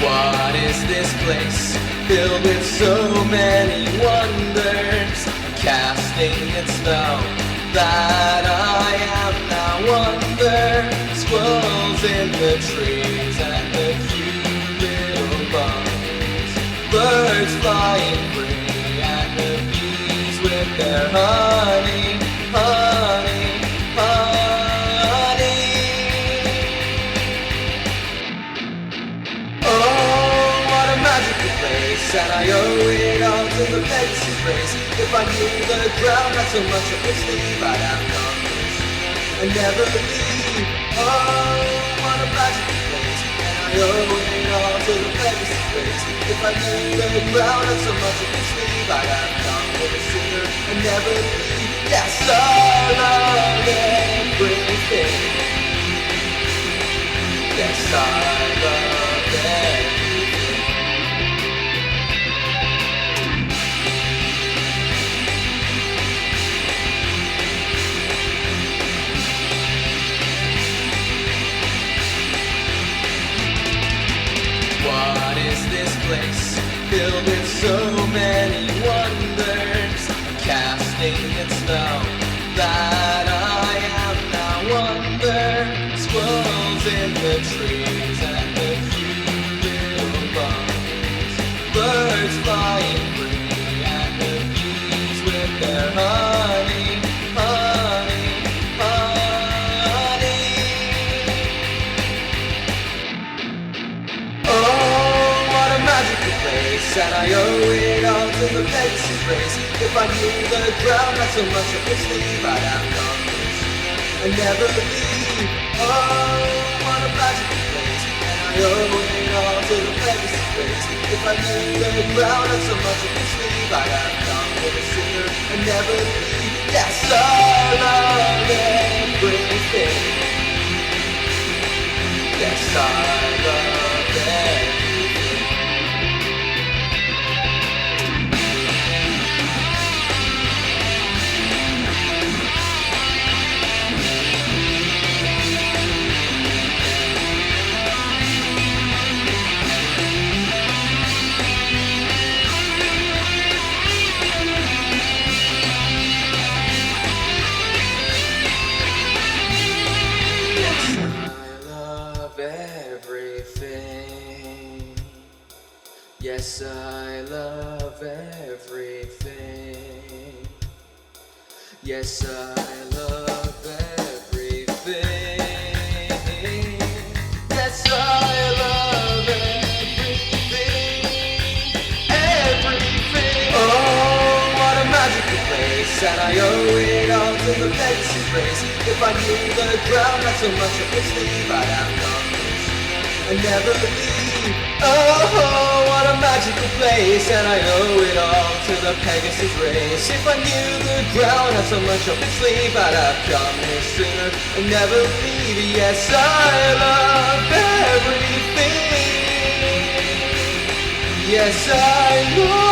What is this place filled with so many wonders, casting its spell that I am now wonder? Squirrels in the trees and the cute little bugs, birds flying free and the bees with their honey, honey, honey. Oh, what a magical place, and I owe it all to the Pegasus race. If I knew the ground had so much up its sleeve, I'd have gone this and never leave. Oh, what a magical place, and I owe it all to the Pegasus race. If I knew the ground had so much up its sleeve, I'd have gone this sooner and never leave. Yes, I love everything. Yes, I love everything. What is this place filled with so many wonders, casting its spell that I am now wonder? Squirrels in the trees and the cute little bugs, birds flying free and the bees with their honey, honey, honey. Oh, what a magical place, and I owe it all to the Pegasus race. If I knew the ground had so much up its sleeve, I'd have gone this and never leave. Oh, what a magical place, and I owe it all to the Pegasus race. If I knew the ground had so much up its sleeve, I'd have gone this sooner and never leave. Yes, I love everything. Yes, I love everything. Yes, I love everything. Yes, I love everything. Yes, I love everything. Everything. Oh, what a magical place, and I owe it all to the Pegasus race. If I knew the ground had so much up its sleeve, I'd have gone this and never leave. Oh, what a magical place, and I owe it all to the Pegasus race. If I knew the ground had so much up its sleeve, I'd have come here sooner and never leave. Yes, I love everything. Yes, I love